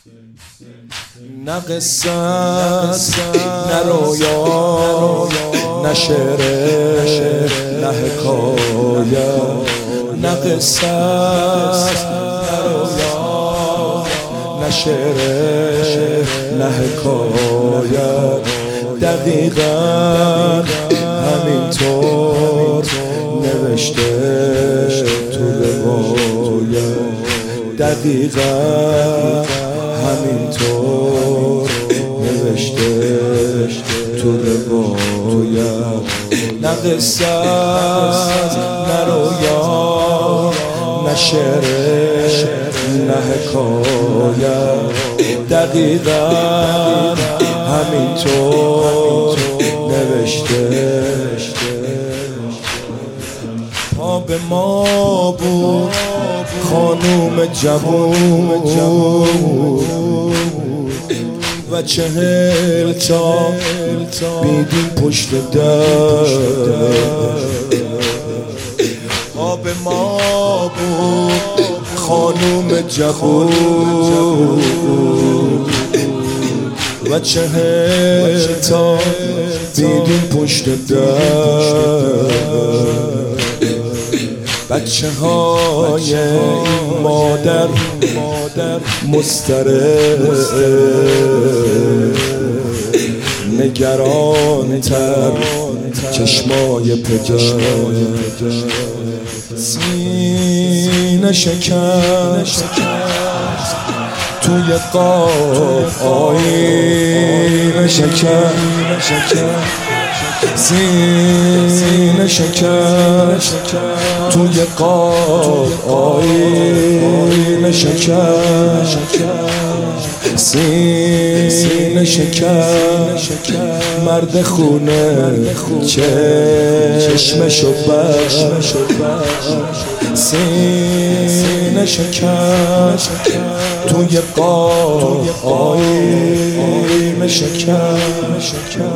نه قصه نه رویا نه شعر نه حکایه، نه قصه نه رویا نه شعر نه حکایه، دقیقا همینطور نوشته تو روایت، دقیقا همینطور نوشته تو روایت. نه قصه نه رویا نه شعر نه حکایت، دقیقا همینطور نوشته. پا به ما بود خانوم جوون و 40 تا بیدین پشت در. پا به ما بود خانوم جوون و 40 تا بیدین پشت در. بچه های این مادر مضطرب، نگران تر چشمای پدر، سینه شکست توی قاب آینه شکست، سینه شکست توی قاب آینه شکست، سینه شکست مرد خونه چشمشو بست، سینه شکست توی قاب آینه شکست،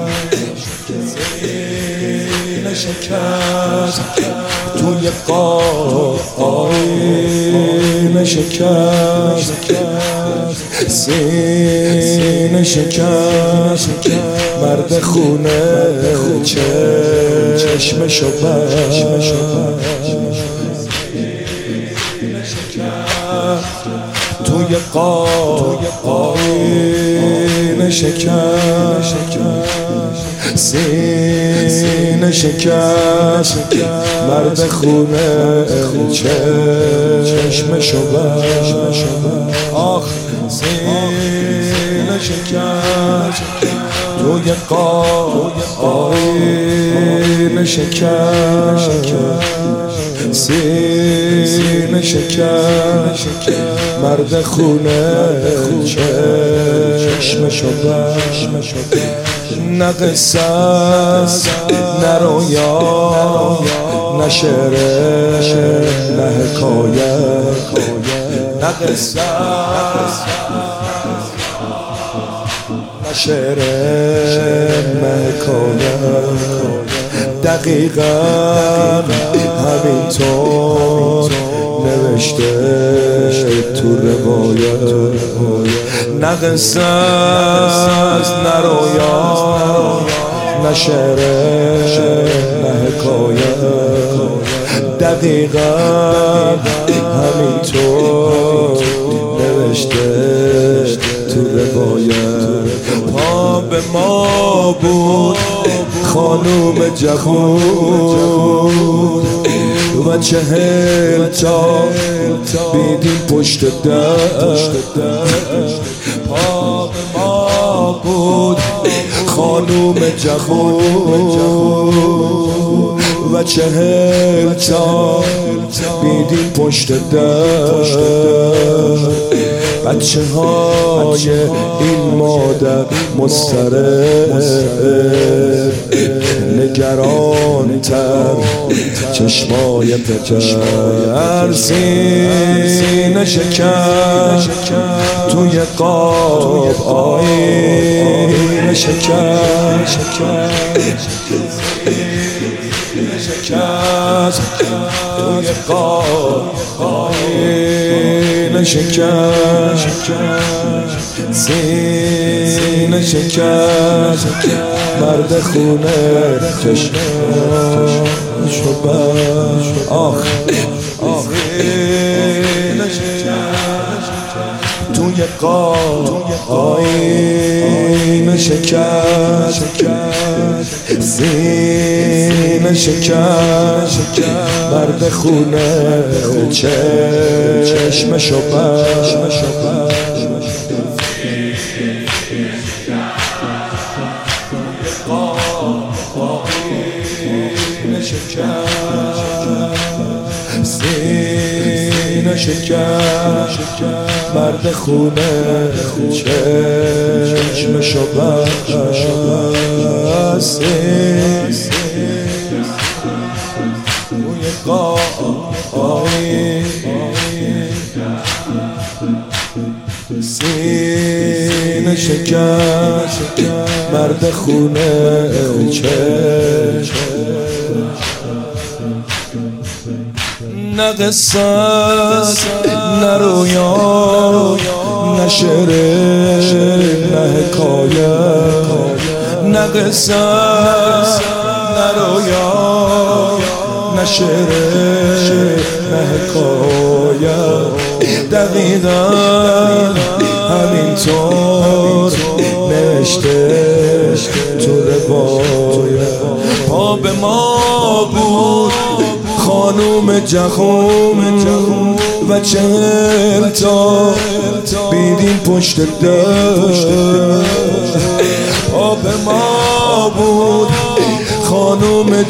سینه شکست توی قاب آینه شکست، سینه شکست مرد خونه چشمشو بست، توی قاب آینه شکست، سینه شکست مرد خونه چشمشو بست. آخ سینه شکست توی قاب آینه شکست، سینه شکست مرد خونه چشمشو بست. نه قصه نه رویا نه شعر نه حکایت، نه قصه نه شعر نه حکایت، دقیقا همینطور نوشته تو روایت. نه قصه نه رویا نه شعر نه حکایت، دقیقا همینطور نوشته تو روایت. پا به ما بود خانوم جوون و 40 تا بیدین پشت در. پا به ما بود خانوم جوون و 40 تا بیدین پشت در. بچه های این مادر مضطرب، نگران تر چشمای پدر، سینه شکست توی قاب آینه شکست، شکست توی قاب آینه شکست. سینه شکست مرد خونه چشماشو بست آخ سینه شکست توی آینه شکست سینه شکست مرد خونه چشمشو بست سینه شکست مرد خونه چشمشو بست روی قایی سینه شکست مرد خونه نه قصت نه رویا نه شعر نه حکایه نه قصت نه رویا نه شعر نه حکایه دقیقا همینطور نوشته تو روایه پا به ما بود خانوم جهان و 40 تا بیدیم پشت دشت پا به ما بود خانوم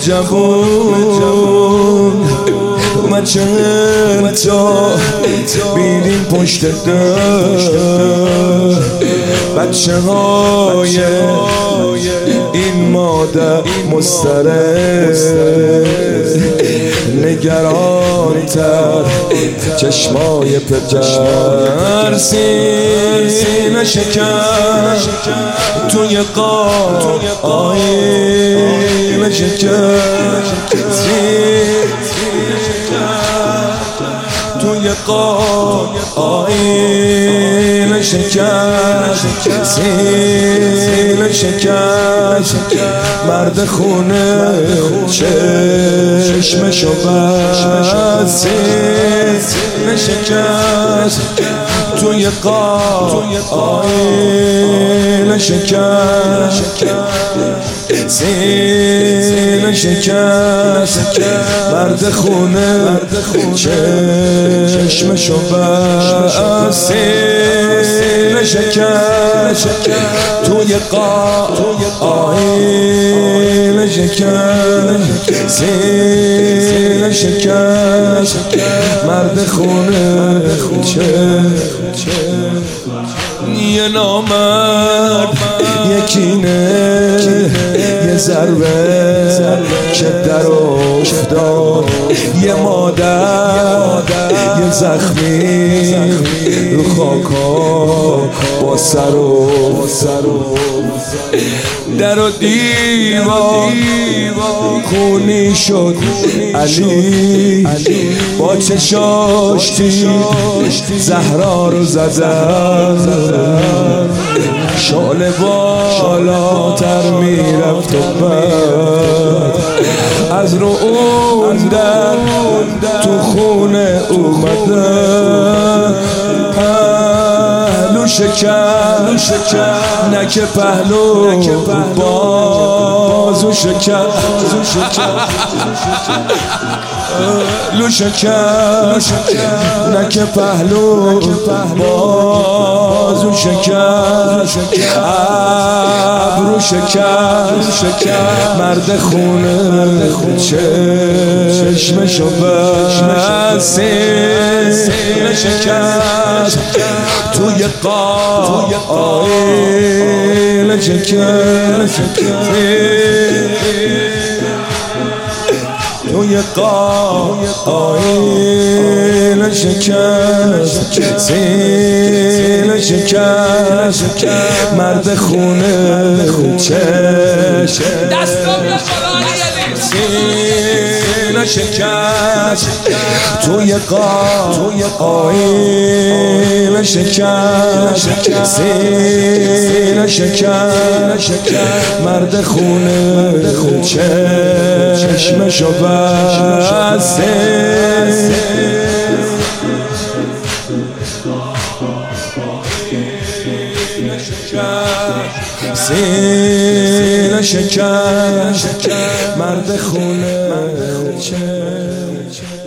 جهان و 40 تا بیدیم پشت دشت بچه های این مادر مضطرب نگران تر چشمای پدر سینه شکست توی آینه شکست توی آینه شکست سینه شکست مرد خونه چشمشو بست سینه شکست توی آینه شکست سینه شکست مرد خونه چشمشو بست سینه شکست توی آینه شکست سینه شکست مرد خونه یه نامرد یکینه یه ضربه که در افتاد یه مادر یه زخمی رو خاکا با سر و در و دیوار خونی شد علی با چشاش زهرا رو زدن شعله بالاتر میرفت و بعد از رو اون در تو خونه اومدن پهلو شکست نه که پهلو بازو شکست لو شکست نه که پهلو بازو شکست ابرو شکست مرد خونه چشمشو بست سینه شکست توی آینه شکست توی آینه شکست سینه شکست مرد خونه چشم دستم یا بالا علی سینه شکست توی آینه شکست سینه شکست مرد خونه چشمشو بسته سینه شکست مرد خونه